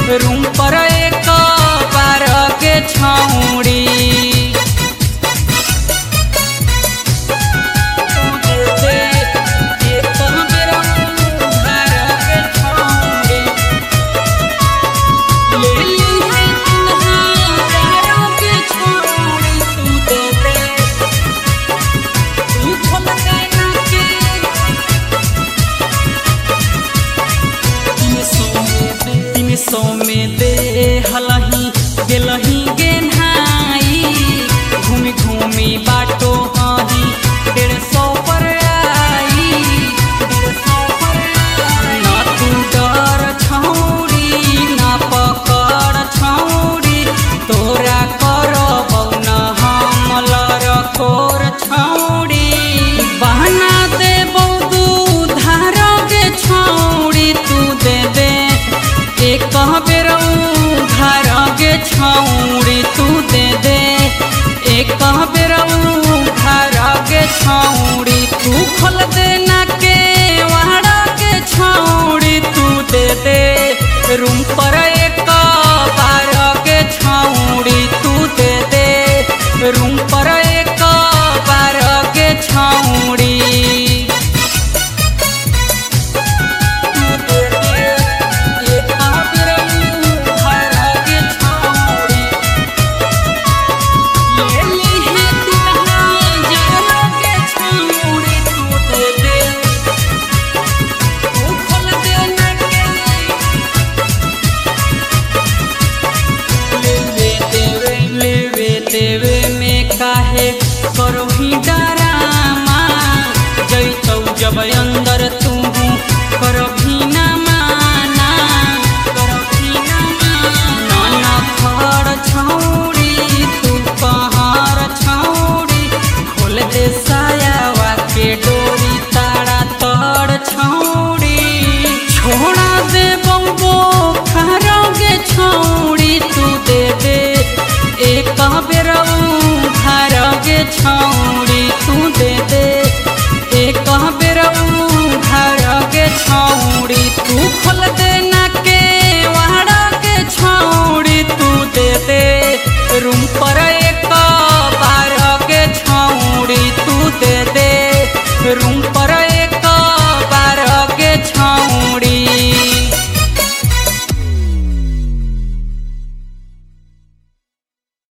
room पर एक बार के छौड़ी सो में दे हलही गेलही गेन्हाई घूमी घूमी बाटो हही 150 पर आई 150 पर ना तू डर छौड़ी ना पकड़ छौड़ी तोरा करबौ न हम लरकोर छौड़ी बहना देबौ दूधार के छौड़ी तू दे दे एक बेर घर के छौड़ी तू दे दे एक बेर घर के छौड़ी तू खोल देना के वाड़ा के छौड़ी तू दे दे रूम पर एक बार के छौड़ी तू दे दे रूम पर एक बार के छौड़ी देवे में काहे करो ही डरामा जैतौ जब अंदर